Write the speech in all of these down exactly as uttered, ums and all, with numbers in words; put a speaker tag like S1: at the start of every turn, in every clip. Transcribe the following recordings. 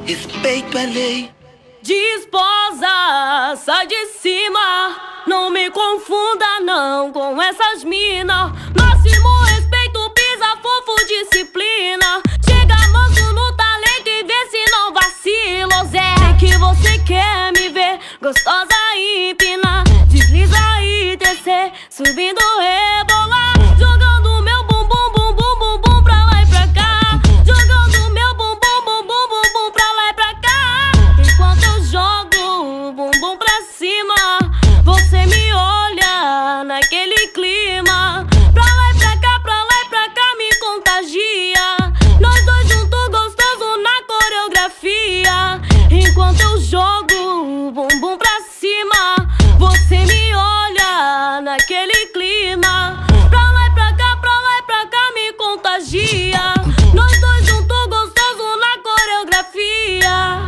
S1: Respeito é lei.
S2: Desposa, sai de cima. Não me confunda não com essas mina. Máximo respeito, pisa fofo, disciplina. Chega manso no talento e vê se não vacila. Zé, que você quer me ver gostosa e empina. Desliza e descer, subindo rebolar. Jogando meu bumbum, bum bum bum bum pra lá e pra cá. Jogando meu bumbum, bum bum bum bum pra lá e pra cá. Enquanto eu jogo o bumbum pra cima, você me olha naquele clima. Pra lá e pra cá, pra lá e pra cá me contagia. Nós dois juntos gostoso na coreografia. Enquanto eu jogo o bumbum pra cima, você me olha naquele clima. Pra lá e pra cá, pra lá e pra cá me contagia. Nós dois juntos gostoso na coreografia.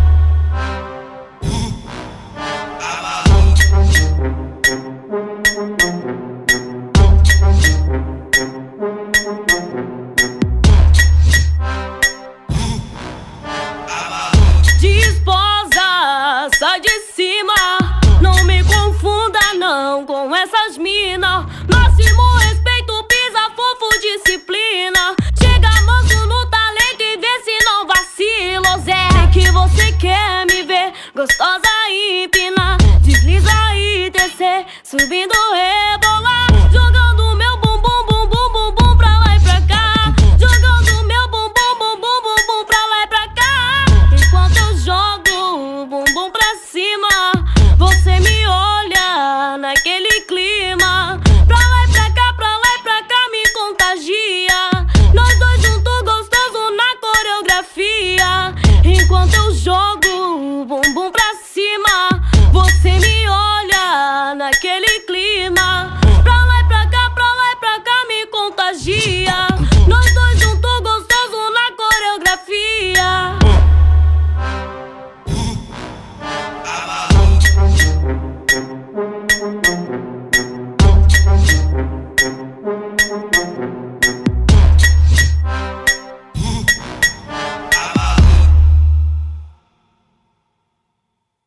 S2: Desposa, sai de cima. Não me confunda não com essas mina. Máximo respeito, pisa fofo, disciplina. Chega manso no talento e vê se não vacila. Zé, que você quer me ver gostosa e empina. Desliza e descer, subindo rei.